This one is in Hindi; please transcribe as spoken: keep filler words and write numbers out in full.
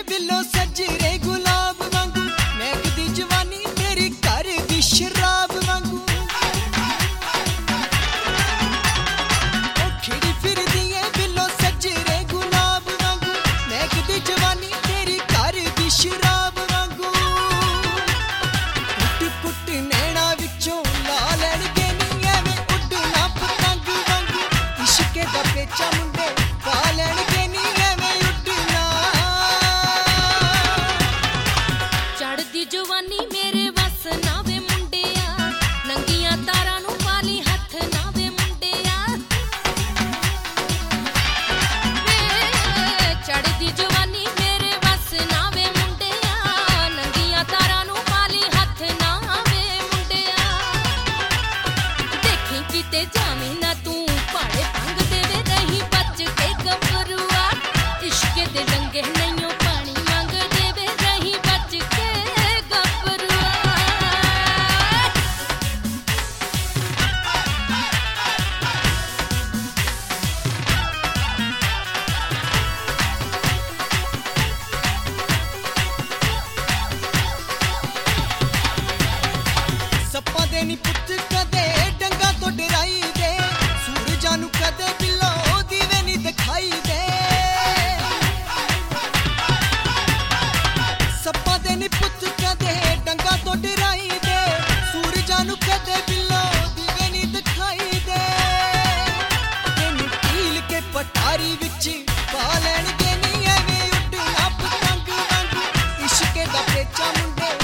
बिलो सजरे गुलाब वांगू, महकदी जवानी तेरी घर दी शराब वांगू। ओ खिड़ी फिरदी है बिलो सजरे गुलाब वांगू, महकदी जवानी तेरी घर दी शराब वांगू। पुट पुट नैना विचों ला लैणगे नी एवें उड्डना पतंग वांगू, इश्के दा पेचा मुंडे पा लैणगे नी एवें उड्डना। चढ़दी जवानी मेरे वस ना वे मुंडिया, नंगियां तारां नूं पाली हथ ना वे मुंडिया। वे चढ़दी जवानी मेरे वस ना वे मुंडिया, नंगियां तारां नूं पाली हथ ना वे मुंडिया। देखी किते जावीं ना तू पाड़े पंग दे वे रही बच के गभरुआ, इश्के दे डंगे नैयों पानी मंग दे वे रही बच के गभरुआ। सप्पां दे नी पुत्त कदे डंगा तो डराई दे, सूरजां नूं कदे बिलो दीवे नी दिखाई दे। सप्पां दे नी पुत्त कदे डंगा तो डराई दे, सूरजां नूं कदे बिलो दीवे नी दिखाई दे। तेनूं ढील के पटारी विच पा लैणगे नी एवें उड्डना पतंग वांगू, इश्के दा पेचा मुंडे